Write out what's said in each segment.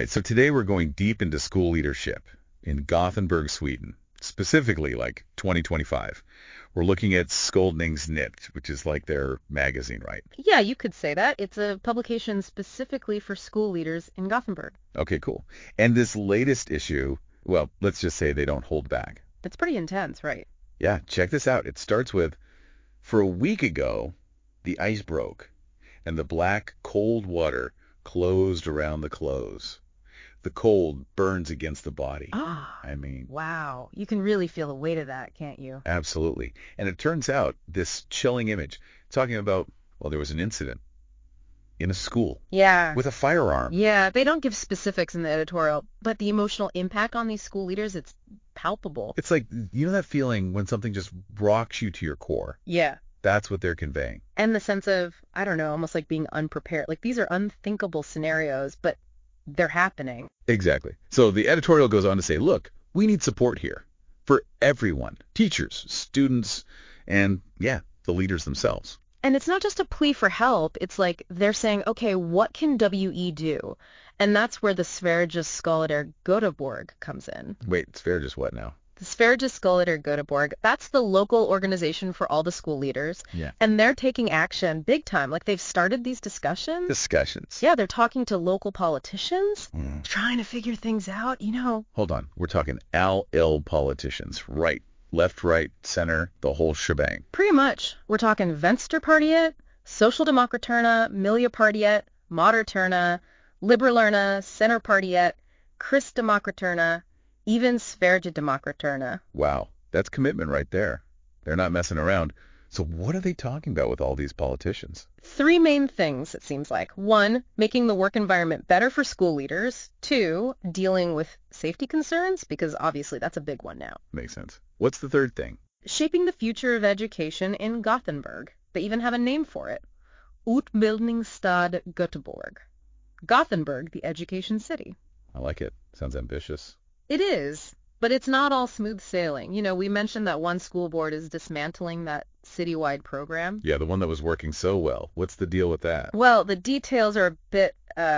right, so today we're going deep into school leadership in Gothenburg, Sweden, specifically like 2025. We're looking at Skolningsnytt, which is like their magazine, right? Yeah, you could say that. It's a publication specifically for school leaders in Gothenburg. Okay, cool. And this latest issue, well, let's just say they don't hold back. It's pretty intense, right? Yeah, check this out. It starts with, for a week ago, the ice broke, and the black, cold water closed around the clothes. The cold burns against the body. Ah, I mean, wow. You can really feel the weight of that, can't you? absolutely. And it turns out this chilling image, talking about, well, there was an incident in a school Yeah. with a firearm. Yeah, they don't give specifics in the editorial, but the emotional impact on these school leaders, it's palpable. It's like, you know that feeling when something just rocks you to your core? Yeah. That's what they're conveying. And the sense of, I don't know, almost like being unprepared. Like these are unthinkable scenarios, but they're happening. Exactly. So the editorial goes on to say, look, we need support here for everyone, teachers, students, and, yeah, the leaders themselves. And it's not just a plea for help. It's like they're saying, okay, what can WE do? And that's where the Sveriges Skolleter Göteborg comes in. Wait, it's fair just what now? The Sveriges Skolleter Göteborg, that's the local organization for all the school leaders. Yeah. And they're taking action big time. Like they've started these discussions. Discussions. Yeah, they're talking to local politicians, Mm. trying to figure things out, you know. Hold on. We're talking Al-Il politicians. Right, left, right, center, the whole shebang. Pretty much. We're talking Venstrepartiet, Socialdemokraterna, Miljöpartiet, Moderaterna, Liberalerna, Centerpartiet, Kristdemokraterna, even Sverigedemokraterna. Wow, that's commitment right there. They're not messing around. So what are they talking about with all these politicians? Three main things, it seems like. One, making the work environment better for school leaders. Two, dealing with safety concerns, because obviously that's a big one now. Makes sense. What's the third thing? Shaping the future of education in Gothenburg. They even have a name for it. Utbildningsstad Göteborg. Gothenburg, the education city. I like it. Sounds ambitious. It is, but it's not all smooth sailing. You know, we mentioned that one school board is dismantling that citywide program. Yeah, the one that was working so well. What's the deal with that? Well, the details are a bit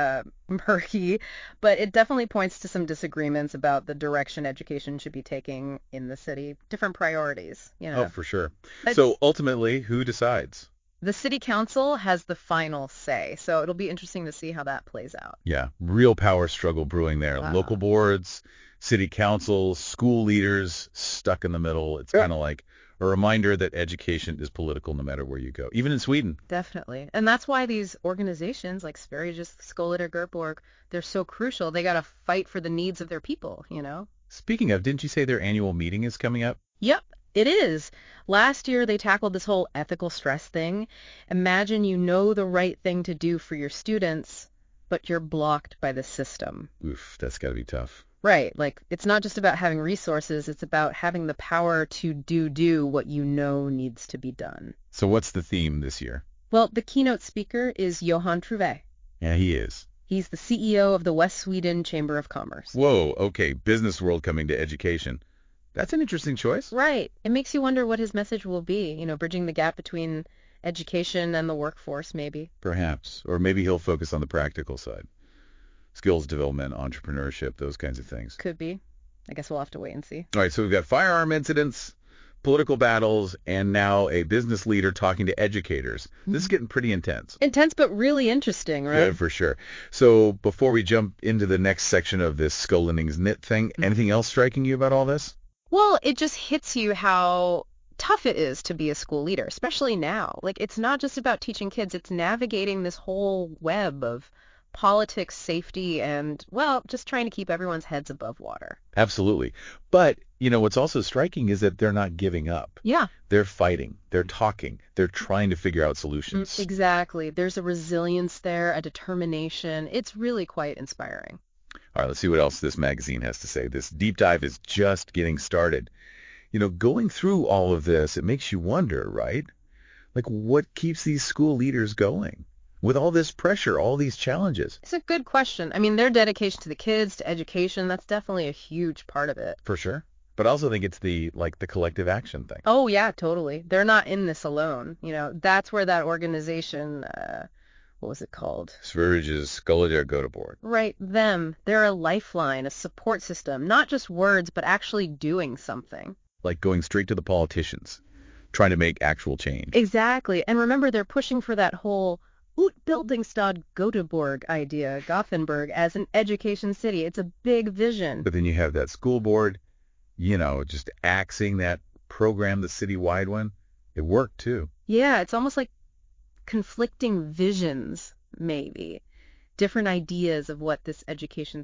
murky, but it definitely points to some disagreements about the direction education should be taking in the city. Different priorities, you know. Oh, for sure. It's- So ultimately, who decides? The city council has the final say, so it'll be interesting to see how that plays out. Yeah, real power struggle brewing there. Wow. Local boards, city councils, school leaders stuck in the middle. It's kind of like a reminder that education is political no matter where you go, even in Sweden. Definitely. And that's why these organizations like Sveriges Skolleter Göteborg, they're so crucial. They got to fight for the needs of their people, you know? Speaking of, didn't you say their annual meeting is coming up? Yep, it is. Last year they tackled this whole ethical stress thing. Imagine you know the right thing to do for your students, but you're blocked by the system. Oof, that's got to be tough. Right, like it's not just about having resources, it's about having the power to do what you know needs to be done. So what's the theme this year? Well, the keynote speaker is Johan Truve. Yeah, he is. He's the CEO of the West Sweden Chamber of Commerce. Whoa, okay, business world coming to education. That's an interesting choice. Right. It makes you wonder what his message will be, you know, bridging the gap between education and the workforce, maybe. Perhaps. Or maybe he'll focus on the practical side. Skills development, entrepreneurship, those kinds of things. Could be. I guess we'll have to wait and see. All right, so we've got firearm incidents, political battles, and now a business leader talking to educators. This is getting pretty intense. Intense, but really interesting, right? Yeah, for sure. So before we jump into the next section of this Skolningsnytt thing, anything else striking you about all this? Well, it just hits you how tough it is to be a school leader, especially now. Like, it's not just about teaching kids, it's navigating this whole web of politics, safety, and, well, just trying to keep everyone's heads above water. Absolutely. But, you know, what's also striking is that they're not giving up. Yeah. They're fighting. They're talking. They're trying to figure out solutions. Exactly. There's a resilience there, a determination. It's really quite inspiring. All right, let's see what else this magazine has to say. This deep dive is just getting started. You know, going through all of this, it makes you wonder, right? Like, what keeps these school leaders going? With all this pressure, all these challenges? It's a good question. I mean, their dedication to the kids, to education, that's definitely a huge part of it. For sure. But I also think it's the collective action thing. Oh, yeah, totally. They're not in this alone. You know, that's where that organization, what was it called? Sveriges Skolager Göteborg. Right, them. They're a lifeline, a support system, not just words, but actually doing something. Like going straight to the politicians, trying to make actual change. Exactly. And remember, they're pushing for that whole Utbildungsstad Göteborg idea, Gothenburg, as an education city. It's a big vision. But then you have that school board, just axing that program, the citywide one. It worked, too. Yeah, it's almost like conflicting visions, maybe. Different ideas of what this education